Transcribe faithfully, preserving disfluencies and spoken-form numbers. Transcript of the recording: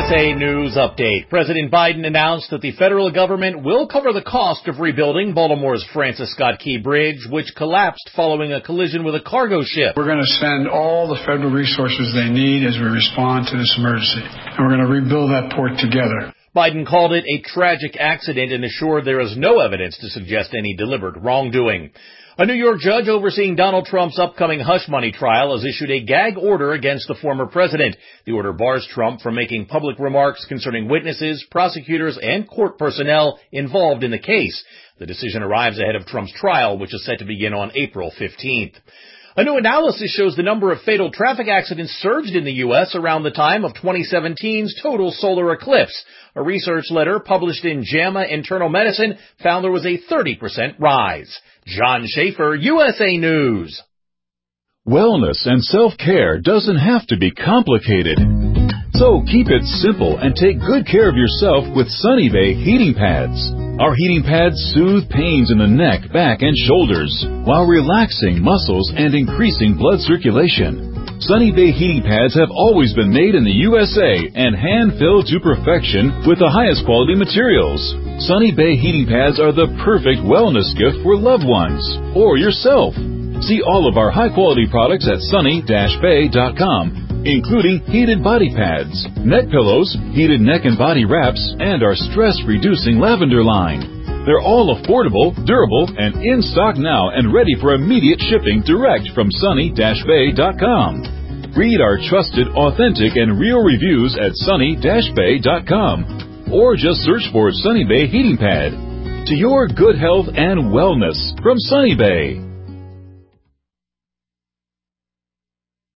S A News Update. President Biden announced that the federal government will cover the cost of rebuilding Baltimore's Francis Scott Key Bridge, which collapsed following a collision with a cargo ship. We're going to spend all the federal resources they need as we respond to this emergency, and we're going to rebuild that port together. Biden called it a tragic accident and assured there is no evidence to suggest any deliberate wrongdoing. A New York judge overseeing Donald Trump's upcoming hush money trial has issued a gag order against the former president. The order bars Trump from making public remarks concerning witnesses, prosecutors, and court personnel involved in the case. The decision arrives ahead of Trump's trial, which is set to begin on April fifteenth. A new analysis shows the number of fatal traffic accidents surged in the U S around the time of twenty seventeen's total solar eclipse. A research letter published in JAMA Internal Medicine found there was a thirty percent rise. John Schaefer, U S A News. Wellness and self-care doesn't have to be complicated. So keep it simple and take good care of yourself with Sunny Bay heating pads. Our heating pads soothe pains in the neck, back, and shoulders while relaxing muscles and increasing blood circulation. Sunny Bay heating pads have always been made in the U S A and hand-filled to perfection with the highest quality materials. Sunny Bay heating pads are the perfect wellness gift for loved ones or yourself. See all of our high-quality products at sunny dash bay dot com, including heated body pads, neck pillows, heated neck and body wraps, and our stress-reducing lavender line. They're all affordable, durable, and in stock now and ready for immediate shipping direct from sunny dash bay dot com. Read our trusted, authentic, and real reviews at sunny dash bay dot com or just search for Sunny Bay Heating Pad. To your good health and wellness from Sunny Bay.